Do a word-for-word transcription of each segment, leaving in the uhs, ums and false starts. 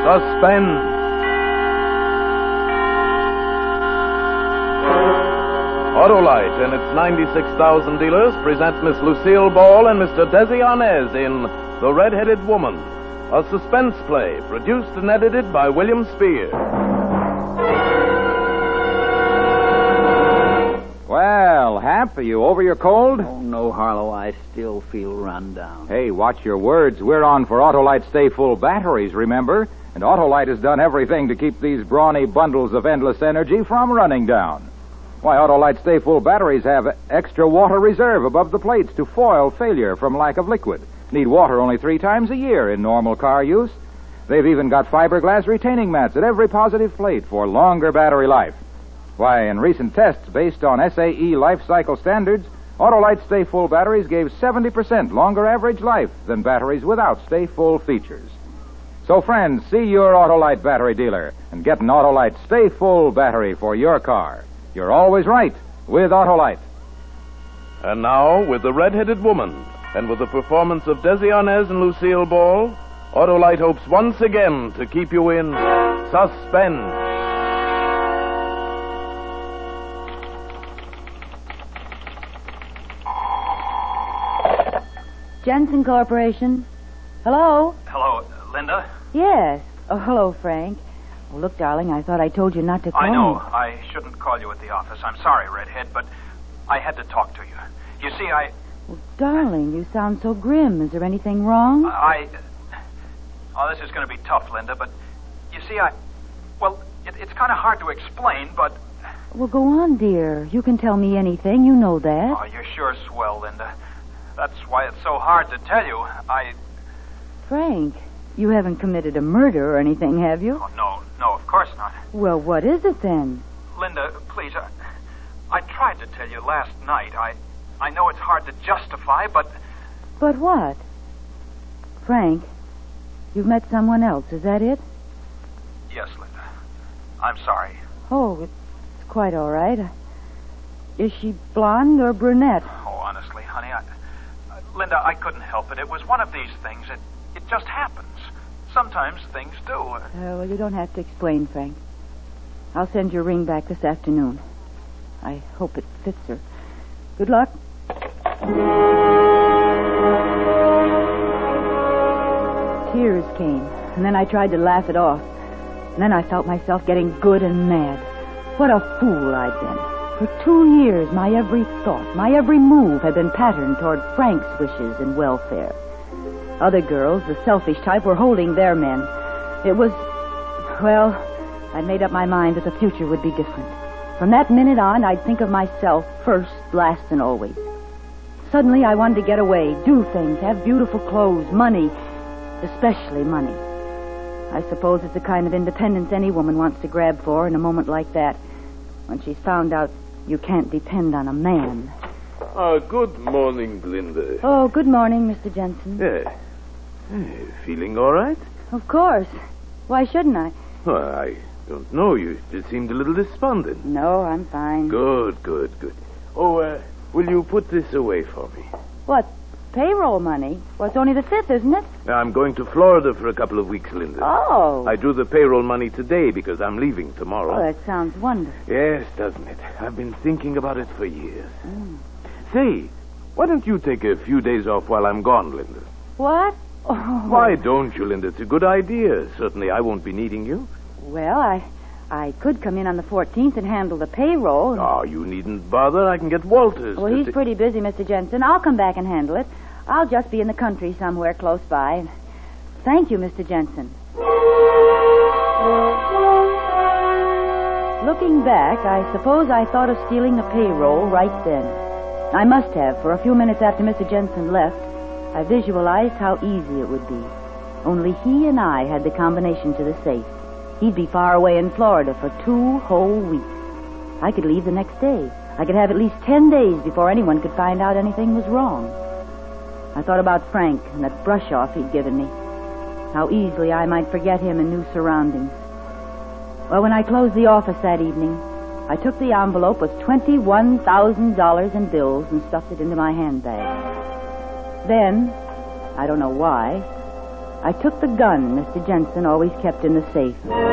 Suspense. Autolite and its ninety-six thousand dealers present Miss Lucille Ball and Mister Desi Arnaz in The Red-Headed Woman, a suspense play produced and edited by William Spear. Well, Hap, are you over your cold? Oh, no, Harlow. I still feel run down. Hey, watch your words. We're on for Autolite Stay Full batteries, remember? And Autolite has done everything to keep these brawny bundles of endless energy from running down. Why, Autolite Stay Full batteries have extra water reserve above the plates to foil failure from lack of liquid. Need water only three times a year in normal car use. They've even got fiberglass retaining mats at every positive plate for longer battery life. Why, in recent tests based on S A E life cycle standards, Autolite Stay Full batteries gave seventy percent longer average life than batteries without Stay Full features. So, friends, see your Autolite battery dealer and get an Autolite Stay Full battery for your car. You're always right with Autolite. And now, with The Red-Headed Woman, and with the performance of Desi Arnaz and Lucille Ball, Autolite hopes once again to keep you in suspense. Jensen Corporation. Hello? Hello, Linda? Yes. Oh, hello, Frank. Oh, look, darling, I thought I told you not to call I know. me. I shouldn't call you at the office. I'm sorry, Redhead, but I had to talk to you. You see, I... Well, darling, you sound so grim. Is there anything wrong? I... Oh, this is going to be tough, Linda, but you see, I... Well, it, it's kind of hard to explain, but... Well, go on, dear. You can tell me anything. You know that. Oh, you're sure swell, Linda. That's why it's so hard to tell you. I... Frank, you haven't committed a murder or anything, have you? Oh, no, no, of course not. Well, what is it then? Linda, please, I, I tried to tell you last night. I, I know it's hard to justify, but... But what? Frank, you've met someone else, is that it? Yes, Linda. I'm sorry. Oh, it's quite all right. Is she blonde or brunette? Oh, honestly, honey, I... Linda, I couldn't help it. It was one of these things. It, it just happens. Sometimes things do. Uh, well, you don't have to explain, Frank. I'll send your ring back this afternoon. I hope it fits her. Good luck. Tears came, and then I tried to laugh it off. And then I felt myself getting good and mad. What a fool I'd been. For two years, my every thought, my every move had been patterned toward Frank's wishes and welfare. Other girls, the selfish type, were holding their men. It was... Well, I'd made up my mind that the future would be different. From that minute on, I'd think of myself first, last, and always. Suddenly, I wanted to get away, do things, have beautiful clothes, money, especially money. I suppose it's the kind of independence any woman wants to grab for in a moment like that, when she's found out you can't depend on a man. Uh, good morning, Linda. Oh, good morning, Mister Jensen. Yeah. Hey, feeling all right? Of course. Why shouldn't I? Well, I don't know. You just seemed a little despondent. No, I'm fine. Good, good, good. Oh, uh, will you put this away for me? What? Payroll money? Well, it's only the fifth, isn't it? I'm going to Florida for a couple of weeks, Linda. Oh. I drew the payroll money today because I'm leaving tomorrow. Oh, that sounds wonderful. Yes, doesn't it? I've been thinking about it for years. Mm. Say, why don't you take a few days off while I'm gone, Linda? What? Oh. Why don't you, Linda? It's a good idea. Certainly I won't be needing you. Well, I I could come in on the fourteenth and handle the payroll. Oh, you needn't bother. I can get Walters. Well, he's pretty busy, Mister Jensen. I'll come back and handle it. I'll just be in the country somewhere close by. Thank you, Mister Jensen. Looking back, I suppose I thought of stealing the payroll right then. I must have, for a few minutes after Mister Jensen left, I visualized how easy it would be. Only he and I had the combination to the safe. He'd be far away in Florida for two whole weeks. I could leave the next day. I could have at least ten days before anyone could find out anything was wrong. I thought about Frank and that brush-off he'd given me. How easily I might forget him in new surroundings. Well, when I closed the office that evening, I took the envelope with twenty-one thousand dollars in bills and stuffed it into my handbag. Then, I don't know why, I took the gun Mister Jensen always kept in the safe.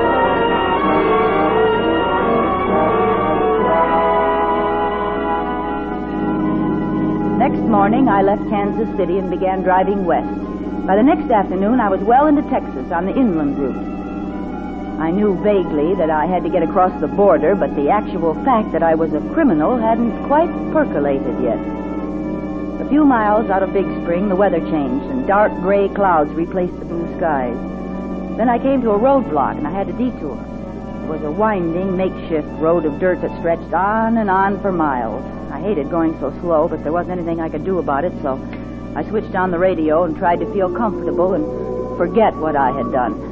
Next morning, I left Kansas City and began driving west. By the next afternoon, I was well into Texas on the inland route. I knew vaguely that I had to get across the border, but the actual fact that I was a criminal hadn't quite percolated yet. A few miles out of Big Spring, the weather changed, and dark gray clouds replaced the blue skies. Then I came to a roadblock, and I had to detour. It was a winding, makeshift road of dirt that stretched on and on for miles. I hated going so slow, but there wasn't anything I could do about it, so I switched on the radio and tried to feel comfortable and forget what I had done.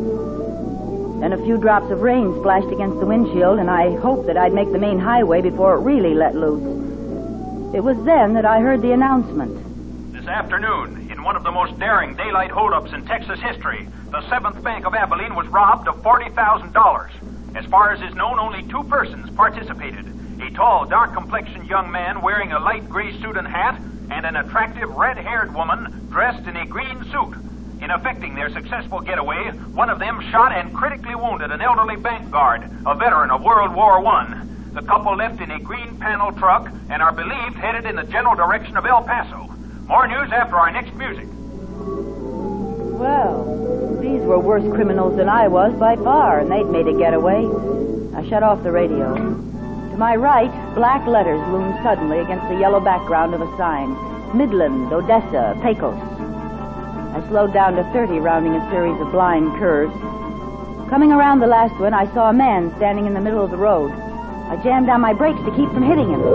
Then a few drops of rain splashed against the windshield, and I hoped that I'd make the main highway before it really let loose. It was then that I heard the announcement. This afternoon, in one of the most daring daylight holdups in Texas history, the Seventh Bank of Abilene was robbed of forty thousand dollars. As far as is known, only two persons participated. A tall, dark-complexioned young man wearing a light gray suit and hat, and an attractive red-haired woman dressed in a green suit. In effecting their successful getaway, one of them shot and critically wounded an elderly bank guard, a veteran of World War One. The couple left in a green panel truck and are believed headed in the general direction of El Paso. More news after our next music. Well, these were worse criminals than I was by far, and they'd made a getaway. I shut off the radio. To my right, black letters loomed suddenly against the yellow background of a sign. Midland, Odessa, Pecos. I slowed down to thirty, rounding a series of blind curves. Coming around the last one, I saw a man standing in the middle of the road. I jammed down my brakes to keep from hitting him.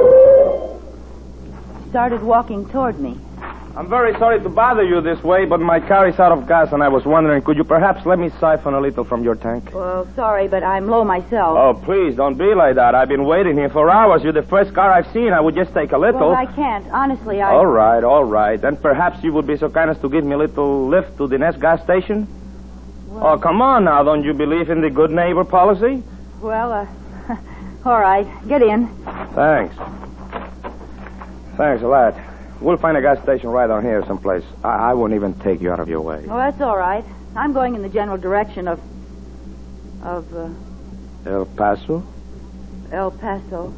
He started walking toward me. I'm very sorry to bother you this way, but my car is out of gas, and I was wondering, could you perhaps let me siphon a little from your tank? Well, sorry, but I'm low myself. Oh, please, don't be like that. I've been waiting here for hours. You're the first car I've seen. I would just take a little. Well, I can't. Honestly, I... All right, all right. Then perhaps you would be so kind as to give me a little lift to the next gas station? Well... Oh, come on now. Don't you believe in the good neighbor policy? Well, uh... all right. Get in. Thanks. Thanks a lot. We'll find a gas station right on here someplace. I, I won't even take you out of your way. Oh, that's all right. I'm going in the general direction of... of, uh... El Paso? El Paso.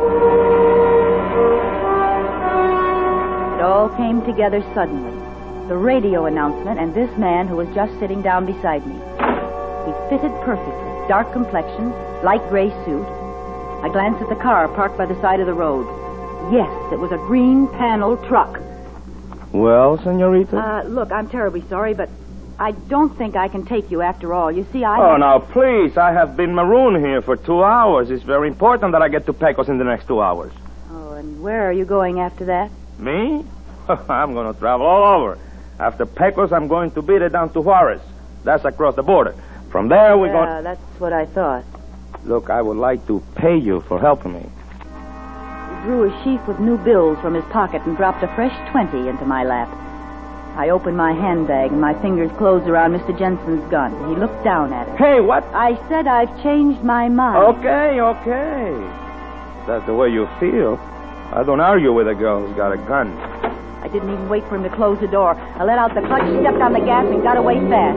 It all came together suddenly. The radio announcement and this man who was just sitting down beside me. He fitted perfectly. Dark complexion, light gray suit. I glanced at the car parked by the side of the road. Yes, it was a green panel truck. Well, senorita? Uh, look, I'm terribly sorry, but I don't think I can take you after all. You see, I... Oh, have... now, please. I have been marooned here for two hours. It's very important that I get to Pecos in the next two hours. Oh, and where are you going after that? Me? I'm going to travel all over. After Pecos, I'm going to beat it down to Juarez. That's across the border. From there, we're yeah, going... Yeah, that's what I thought. Look, I would like to pay you for helping me. He drew a sheaf with new bills from his pocket and dropped a fresh twenty into my lap. I opened my handbag and my fingers closed around Mister Jensen's gun. He looked down at it. Hey, what? I said I've changed my mind. Okay, okay. That's the way you feel. I don't argue with a girl who's got a gun. I didn't even wait for him to close the door. I let out the clutch, stepped on the gas, and got away fast.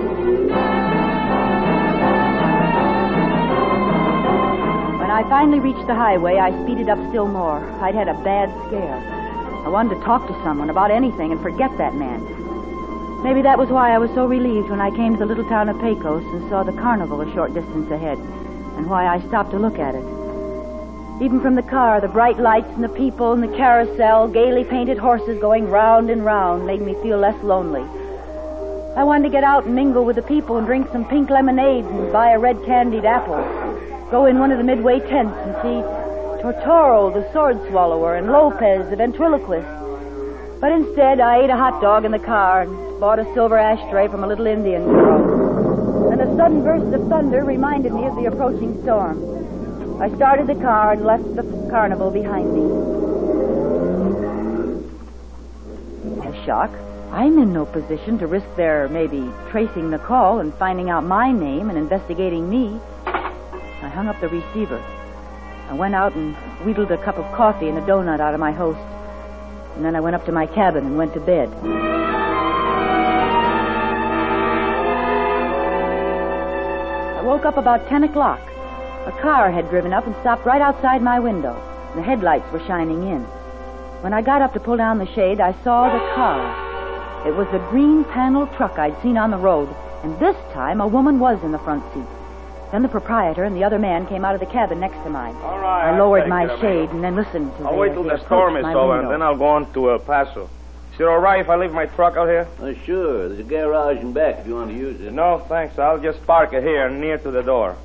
When I finally reached the highway, I speeded up still more. I'd had a bad scare. I wanted to talk to someone about anything and forget that man. Maybe that was why I was so relieved when I came to the little town of Pecos and saw the carnival a short distance ahead, and why I stopped to look at it. Even from the car, the bright lights and the people and the carousel, gaily painted horses going round and round made me feel less lonely. I wanted to get out and mingle with the people and drink some pink lemonade and buy a red candied apple. Go in one of the midway tents and see Tortoro, the sword swallower, and Lopez, the ventriloquist. But instead, I ate a hot dog in the car and bought a silver ashtray from a little Indian girl. Then a sudden burst of thunder reminded me of the approaching storm. I started the car and left the carnival behind me. A shock. I'm in no position to risk their maybe tracing the call and finding out my name and investigating me. I hung up the receiver. I went out and wheedled a cup of coffee and a donut out of my host. And then I went up to my cabin and went to bed. woke up about ten o'clock. A car had driven up and stopped right outside my window. The headlights were shining in. When I got up to pull down the shade, I saw the car. It was the green panel truck I'd seen on the road, and this time a woman was in the front seat. Then the proprietor and the other man came out of the cabin next to mine. All right. I lowered I'll my take shade and then listened to I'll the, wait till they the storm is approached my over, window. and then I'll go on to El Paso. Is it all right if I leave my truck out here? Uh, sure. There's a garage in back if you want to use it. No, thanks. I'll just park it here near to the door.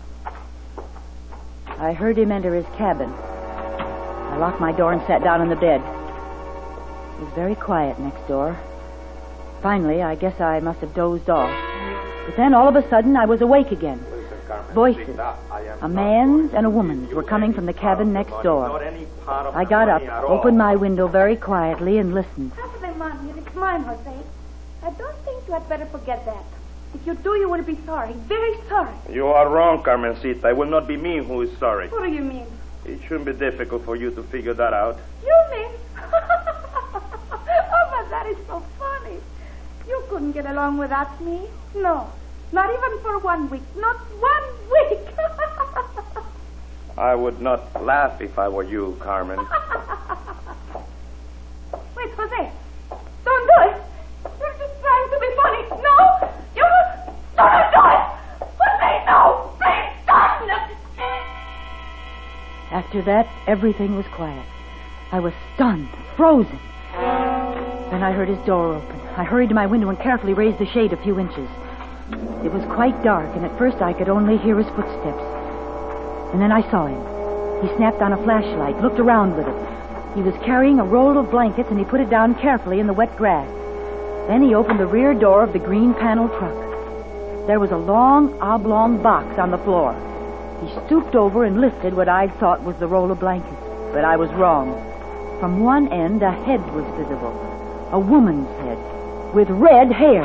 I heard him enter his cabin. I locked my door and sat down on the bed. It was very quiet next door. Finally, I guess I must have dozed off. But then, all of a sudden, I was awake again. Voices, a man's and a woman's, were coming from the cabin next door. I got up, opened my window very quietly, and listened. Saturday morning, it's mine, Jose. I don't think you had better forget that. If you do, you will be sorry. Very sorry. You are wrong, Carmencita. It will not be me who is sorry. What do you mean? It shouldn't be difficult for you to figure that out. You mean? Oh, but that is so funny. You couldn't get along without me. No. Not even for one week. Not one week. I would not laugh if I were you, Carmen. Wait, Jose. Don't do it. You're just trying to be funny. No. You don't do it. Jose, no. Please stop. After that, everything was quiet. I was stunned, frozen. Then I heard his door open. I hurried to my window and carefully raised the shade a few inches. It was quite dark, and at first I could only hear his footsteps. And then I saw him. He snapped on a flashlight, looked around with it. He was carrying a roll of blankets, and he put it down carefully in the wet grass. Then he opened the rear door of the green panel truck. There was a long, oblong box on the floor. He stooped over and lifted what I thought was the roll of blankets. But I was wrong. From one end, a head was visible. A woman's head, with red hair.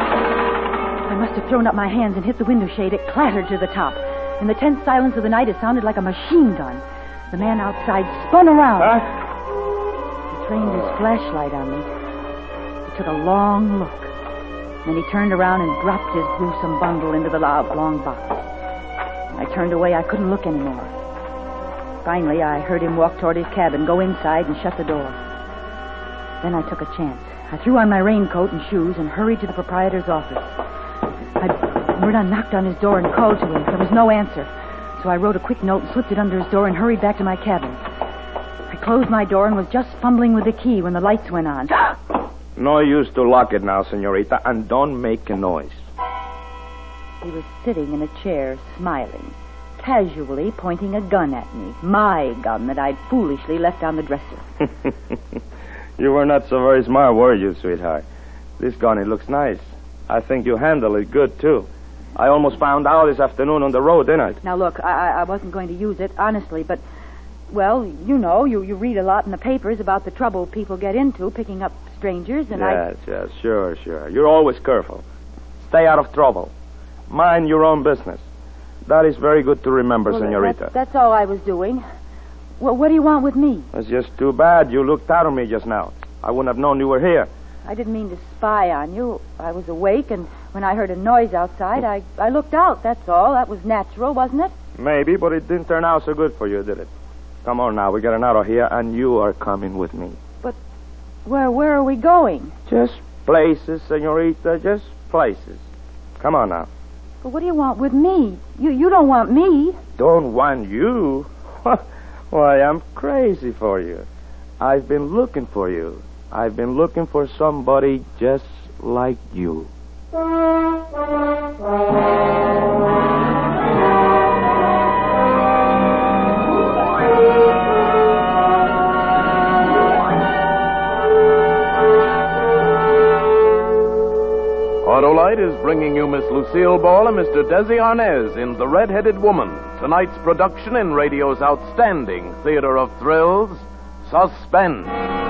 I must have thrown up my hands and hit the window shade. It clattered to the top. In the tense silence of the night, it sounded like a machine gun. The man outside spun around. Huh? He trained his flashlight on me. He took a long look. Then he turned around and dropped his gruesome bundle into the long box. I turned away. I couldn't look anymore. Finally, I heard him walk toward his cabin, go inside, and shut the door. Then I took a chance. I threw on my raincoat and shoes and hurried to the proprietor's office. I Murda knocked on his door and called to him. There was no answer. So I wrote a quick note and slipped it under his door and hurried back to my cabin. I closed my door and was just fumbling with the key when the lights went on. No use to lock it now, senorita, and don't make a noise. He was sitting in a chair, smiling, casually pointing a gun at me. My gun that I'd foolishly left on the dresser. You were not so very smart, were you, sweetheart? This gun, it looks nice. I think you handle it good, too. I almost found out this afternoon on the road, didn't I? Now, look, I, I wasn't going to use it, honestly, but, well, you know, you, you read a lot in the papers about the trouble people get into picking up strangers, and yes, I... Yes, yes, sure, sure. You're always careful. Stay out of trouble. Mind your own business. That is very good to remember, well, senorita. That's, that's all I was doing. Well, what do you want with me? It's just too bad you looked out on me just now. I wouldn't have known you were here. I didn't mean to spy on you. I was awake, and when I heard a noise outside, I, I looked out, that's all. That was natural, wasn't it? Maybe, but it didn't turn out so good for you, did it? Come on now, we're getting out of here, and you are coming with me. But where where are we going? Just places, senorita, just places. Come on now. But what do you want with me? You you don't want me. Don't want you? Why, I'm crazy for you. I've been looking for you. I've been looking for somebody just like you. Autolite is bringing you Miss Lucille Ball and Mister Desi Arnaz in The Red-Headed Woman, tonight's production in radio's outstanding theater of thrills, Suspense.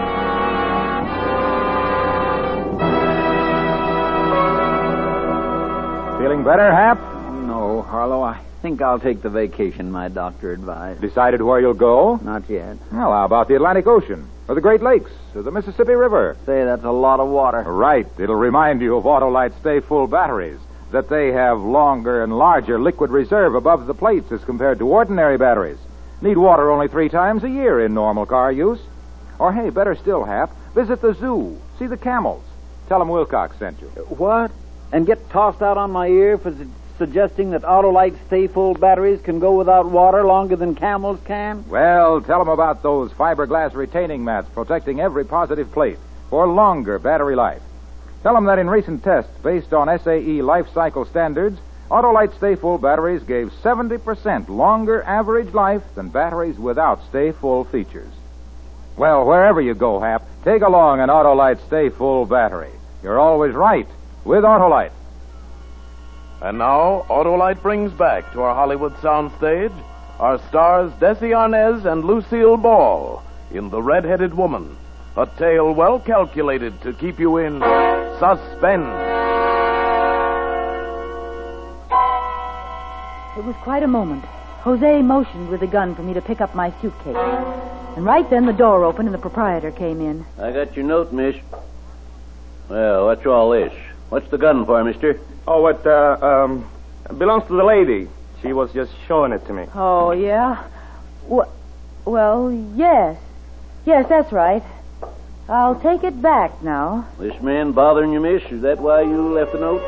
Feeling better, Hap? No, Harlow, I think I'll take the vacation my doctor advised. Decided where you'll go? Not yet. Well, how about the Atlantic Ocean, or the Great Lakes, or the Mississippi River? Say, that's a lot of water. Right. It'll remind you of Autolite Stay Full batteries. that they have longer and larger liquid reserve above the plates as compared to ordinary batteries. Need water only three times a year in normal car use. Or, hey, better still, Hap, visit the zoo. See the camels. Tell them Wilcox sent you. What? And get tossed out on my ear for su- suggesting that Autolite Stay Full batteries can go without water longer than camels can? Well, tell them about those fiberglass retaining mats protecting every positive plate for longer battery life. Tell them that in recent tests based on S A E life cycle standards, Autolite Stay Full batteries gave seventy percent longer average life than batteries without Stay Full features. Well, wherever you go, Hap, take along an Autolite Stay Full battery. You're always right with Autolite. And now, Autolite brings back to our Hollywood soundstage our stars Desi Arnaz and Lucille Ball in The Red-Headed Woman, a tale well calculated to keep you in suspense. It was quite a moment. Jose motioned with the gun for me to pick up my suitcase. And right then the door opened and the proprietor came in. I got your note, miss. Well, what's all this? What's the gun for, mister? Oh, it, uh, um, belongs to the lady. She was just showing it to me. Oh, yeah? Wh- well, yes. Yes, that's right. I'll take it back now. This man bothering you, miss? Is that why you left the note?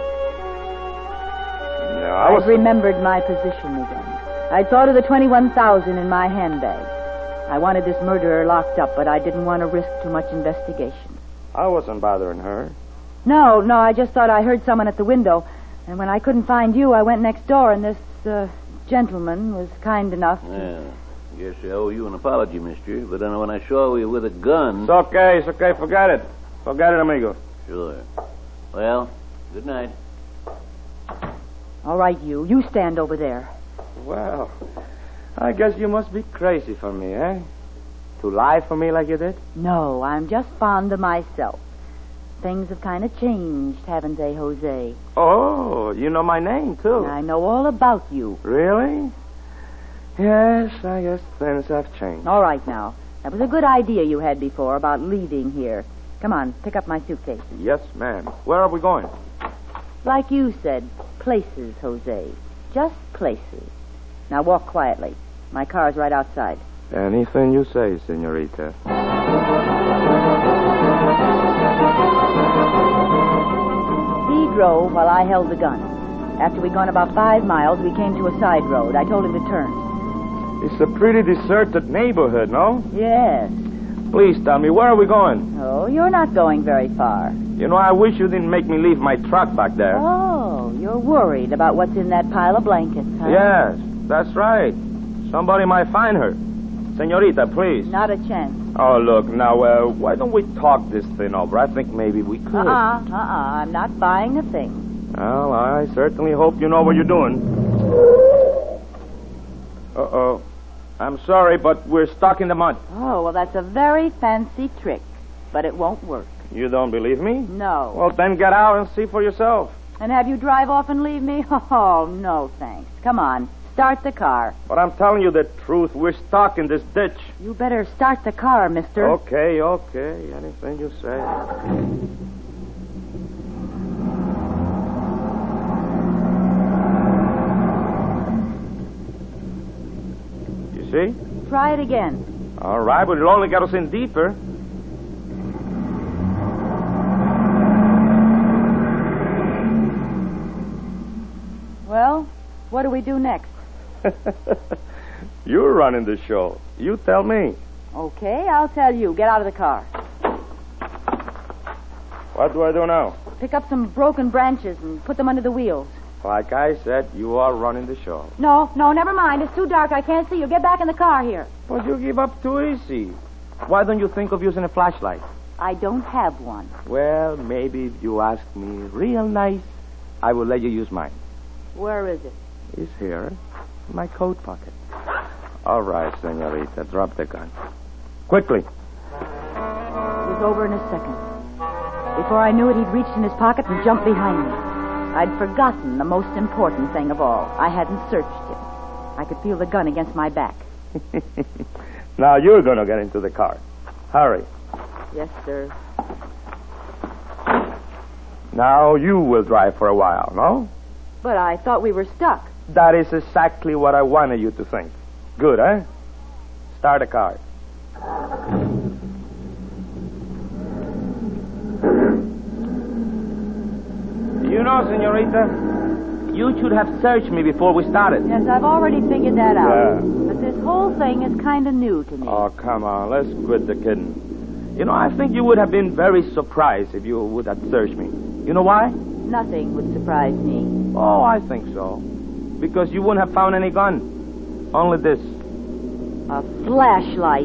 No, I was... I remembered my position again. I thought of the twenty-one thousand in my handbag. I wanted this murderer locked up, but I didn't want to risk too much investigation. I wasn't bothering her. No, no, I just thought I heard someone at the window. And when I couldn't find you, I went next door, and this, uh, gentleman was kind enough to... Well, guess I owe you an apology, mister. But then when I saw you with a gun... It's okay, it's okay. Forget it. Forget it, amigo. Sure. Well, good night. All right, you. You stand over there. Well, I guess you must be crazy for me, eh? To lie for me like you did? No, I'm just fond of myself. Things have kind of changed, haven't they, Jose? Oh, you know my name, too. I know all about you. Really? Yes, I guess things have changed. All right, now. That was a good idea you had before about leaving here. Come on, pick up my suitcase. Yes, ma'am. Where are we going? Like you said, places, Jose. Just places. Now walk quietly. My car's right outside. Anything you say, senorita. He drove while I held the gun. After we'd gone about five miles, we came to a side road. I told him to turn. It's a pretty deserted neighborhood, no? Yes. Please tell me, where are we going? Oh, you're not going very far. You know, I wish you didn't make me leave my truck back there. Oh, you're worried about what's in that pile of blankets, huh? Yes, that's right. Somebody might find her. Senorita, please. Not a chance. Oh, look, now, uh, why don't we talk this thing over? I think maybe we could. Uh-uh, uh-uh. I'm not buying a thing. Well, I certainly hope you know what you're doing. Uh-oh. I'm sorry, but we're stuck in the mud. Oh, well, that's a very fancy trick, but it won't work. You don't believe me? No. Well, then get out and see for yourself. And have you drive off and leave me? Oh, no, thanks. Come on, start the car. But I'm telling you the truth. We're stuck in this ditch. You better start the car, mister. Okay, okay. Anything you say. See? Try it again. All right, but it'll only get us in deeper. Well, what do we do next? You're running the show. You tell me. Okay, I'll tell you. Get out of the car. What do I do now? Pick up some broken branches and put them under the wheels. Like I said, you are running the show. No, no, never mind. It's too dark. I can't see you. Get back in the car here. But you give up too easy. Why don't you think of using a flashlight? I don't have one. Well, maybe if you ask me real nice, I will let you use mine. Where is it? It's here, in my coat pocket. All right, senorita, drop the gun. Quickly. It was over in a second. Before I knew it, he'd reached in his pocket and jumped behind me. I'd forgotten the most important thing of all. I hadn't searched him. I could feel the gun against my back. Now you're going to get into the car. Hurry. Yes, sir. Now you will drive for a while, no? But I thought we were stuck. That is exactly what I wanted you to think. Good, eh? Start the car. You know, senorita, you should have searched me before we started. Yes, I've already figured that out. Yeah. But this whole thing is kind of new to me. Oh, come on. Let's quit the kidding. You know, I think you would have been very surprised if you would have searched me. You know why? Nothing would surprise me. Oh, I think so. Because you wouldn't have found any gun. Only this. A flashlight.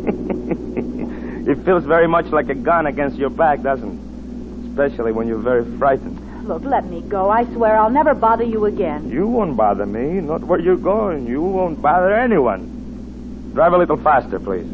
It feels very much like a gun against your back, doesn't it? Especially when you're very frightened. Look, let me go. I swear I'll never bother you again. You won't bother me. Not where you're going. You won't bother anyone. Drive a little faster, please.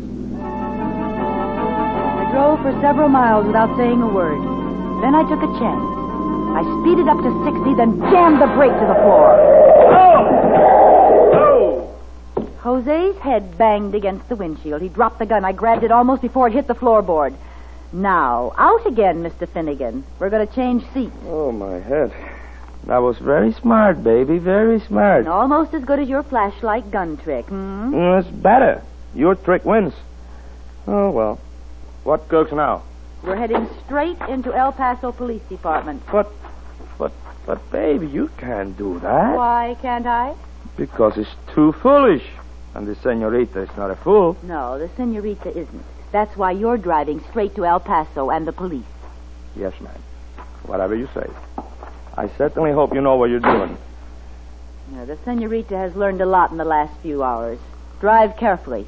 I drove for several miles without saying a word. Then I took a chance. I speeded up to sixty, then jammed the brake to the floor. Oh! Oh! Jose's head banged against the windshield. He dropped the gun. I grabbed it almost before it hit the floorboard. Now, out again, Mister Finnegan. We're going to change seats. Oh, my head. That was very smart, baby. Very smart. Almost as good as your flashlight gun trick, hmm? Mm, it's better. Your trick wins. Oh, well. What cooks now? We're heading straight into El Paso Police Department. But, but, but, baby, you can't do that. Why can't I? Because it's too foolish. And the senorita is not a fool. No, the senorita isn't. That's why you're driving straight to El Paso and the police. Yes, ma'am. Whatever you say. I certainly hope you know what you're doing. Now, the senorita has learned a lot in the last few hours. Drive carefully.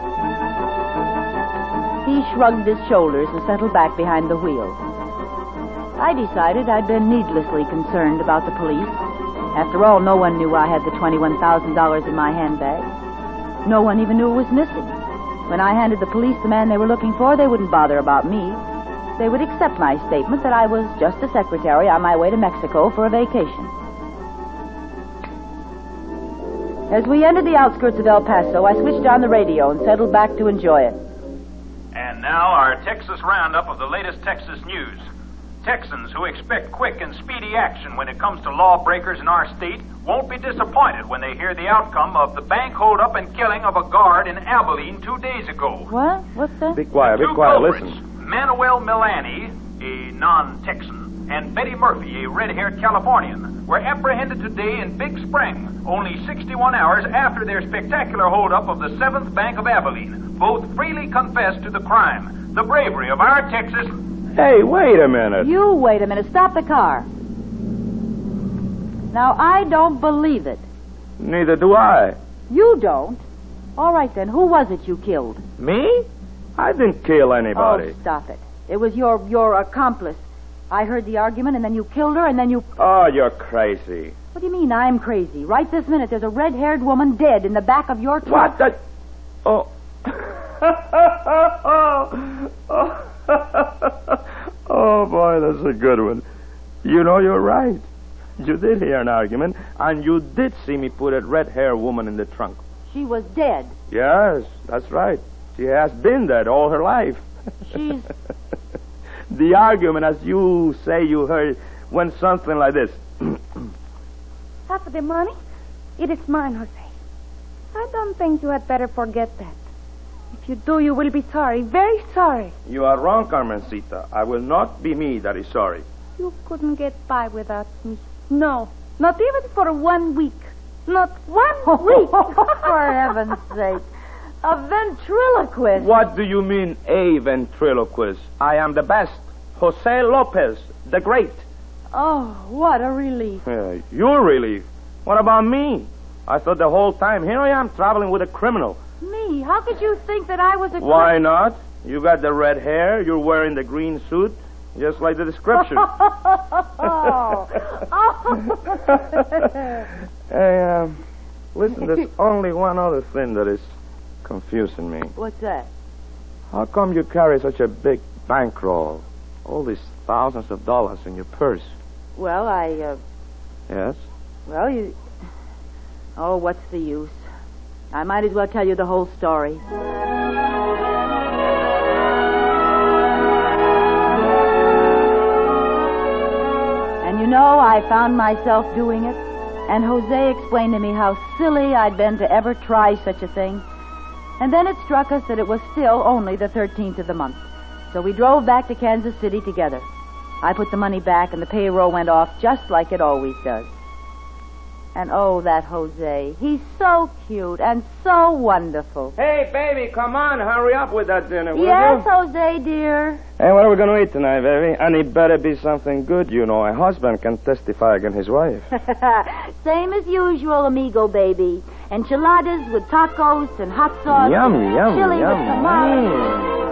He shrugged his shoulders and settled back behind the wheel. I decided I'd been needlessly concerned about the police. After all, no one knew I had the twenty-one thousand dollars in my handbag. No one even knew it was missing. When I handed the police the man they were looking for, they wouldn't bother about me. They would accept my statement that I was just a secretary on my way to Mexico for a vacation. As we entered the outskirts of El Paso, I switched on the radio and settled back to enjoy it. And now our Texas roundup of the latest Texas news. Texans who expect quick and speedy action when it comes to lawbreakers in our state won't be disappointed when they hear the outcome of the bank holdup and killing of a guard in Abilene two days ago. What? What's that? Be quiet, The be two quiet, culprits, listen. Manuel Milani, a non-Texan, and Betty Murphy, a red-haired Californian, were apprehended today in Big Spring, only sixty-one hours after their spectacular holdup of the seventh Bank of Abilene. Both freely confessed to the crime. The bravery of our Texas... Hey, wait a minute. You wait a minute. Stop the car. Now, I don't believe it. Neither do I. You don't? All right, then. Who was it you killed? Me? I didn't kill anybody. Oh, stop it. It was your your accomplice. I heard the argument, and then you killed her, and then you... Oh, you're crazy. What do you mean I'm crazy? Right this minute, there's a red-haired woman dead in the back of your truck. What the... Oh. oh. Oh, boy, that's a good one. You know, you're right. You did hear an argument, and you did see me put a red-haired woman in the trunk. She was dead. Yes, that's right. She has been dead all her life. She's... The argument, as you say you heard, went something like this. Half of the money? It is mine, Jose. I don't think you had better forget that. If you do, you will be sorry, very sorry. You are wrong, Carmencita. I will not be me that is sorry. You couldn't get by without me. No, not even for one week. Not one week. For heaven's sake. A ventriloquist. What do you mean, a ventriloquist? I am the best. Jose Lopez, the great. Oh, what a relief. Uh, your relief. What about me? I thought the whole time, here I am traveling with a criminal. Me? How could you think that I was a... Why not? You got the red hair, you're wearing the green suit, just like the description. Oh. Hey, um, listen, there's only one other thing that is confusing me. What's that? How come you carry such a big bankroll? All these thousands of dollars in your purse. Well, I, uh... Yes? Well, you... Oh, what's the use? I might as well tell you the whole story. And you know, I found myself doing it, and Jose explained to me how silly I'd been to ever try such a thing. And then it struck us that it was still only the thirteenth of the month. So we drove back to Kansas City together. I put the money back, and the payroll went off just like it always does. And oh, that Jose. He's so cute and so wonderful. Hey, baby, come on. Hurry up with that dinner, will Yes, you? Jose, dear. Hey, what are we going to eat tonight, baby? And it better be something good, you know. A husband can testify against his wife. Same as usual, amigo, baby. Enchiladas with tacos and hot sauce. Yum, yum, chili yum. with tamales. Mm.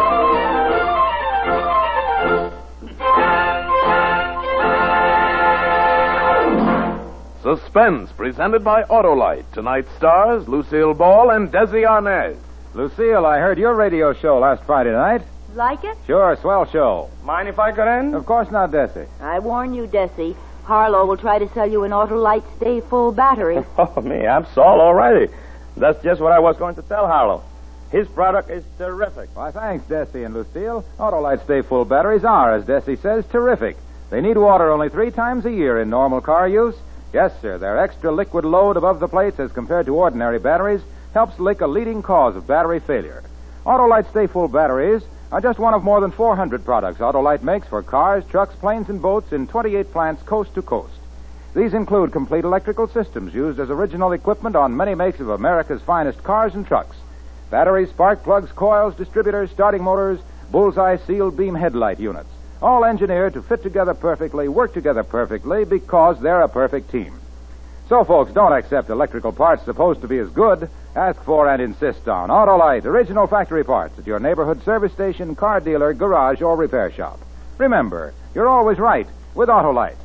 Suspense, presented by Autolite. Tonight's stars, Lucille Ball and Desi Arnaz. Lucille, I heard your radio show last Friday night. Like it? Sure, swell show. Mind if I get in? Of course not, Desi. I warn you, Desi. Harlow will try to sell you an Autolite Stay Full battery. Oh, me, I'm sold already. That's just what I was going to tell Harlow. His product is terrific. Why, thanks, Desi and Lucille. Autolite Stay Full batteries are, as Desi says, terrific. They need water only three times a year in normal car use. Yes, sir, their extra liquid load above the plates as compared to ordinary batteries helps lick a leading cause of battery failure. Autolite Stay Full batteries are just one of more than four hundred products Autolite makes for cars, trucks, planes, and boats in twenty-eight plants coast to coast. These include complete electrical systems used as original equipment on many makes of America's finest cars and trucks. Batteries, spark plugs, coils, distributors, starting motors, bullseye sealed beam headlight units. All engineered to fit together perfectly, work together perfectly, because they're a perfect team. So, folks, don't accept electrical parts supposed to be as good. Ask for and insist on Autolite, original factory parts at your neighborhood service station, car dealer, garage, or repair shop. Remember, you're always right with Autolite.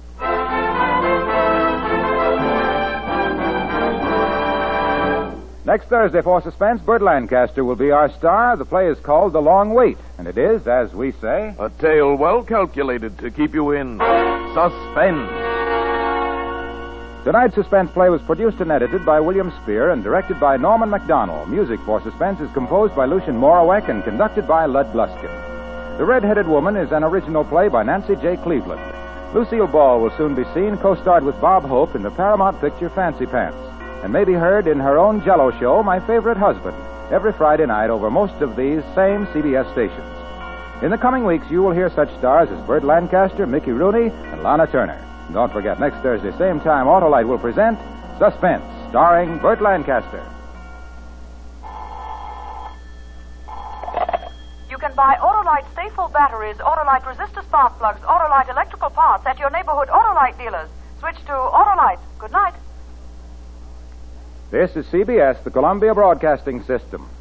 Next Thursday for Suspense, Burt Lancaster will be our star. The play is called The Long Wait, and it is, as we say, A tale well calculated to keep you in suspense. Tonight's Suspense play was produced and edited by William Spear and directed by Norman MacDonald. Music for Suspense is composed by Lucien Morawek and conducted by Lud Gluskin. The Red-Headed Woman is an original play by Nancy J. Cleveland. Lucille Ball will soon be seen co-starred with Bob Hope in the Paramount picture Fancy Pants, and may be heard in her own Jell-O show, My Favorite Husband, every Friday night over most of these same C B S stations. In the coming weeks, you will hear such stars as Burt Lancaster, Mickey Rooney, and Lana Turner. And don't forget, next Thursday, same time, Autolite will present Suspense, starring Burt Lancaster. You can buy Autolite Stay Full batteries, Autolite resistor spark plugs, Autolite electrical parts at your neighborhood Autolite dealers. Switch to Autolite. Good night. This is C B S, the Columbia Broadcasting System.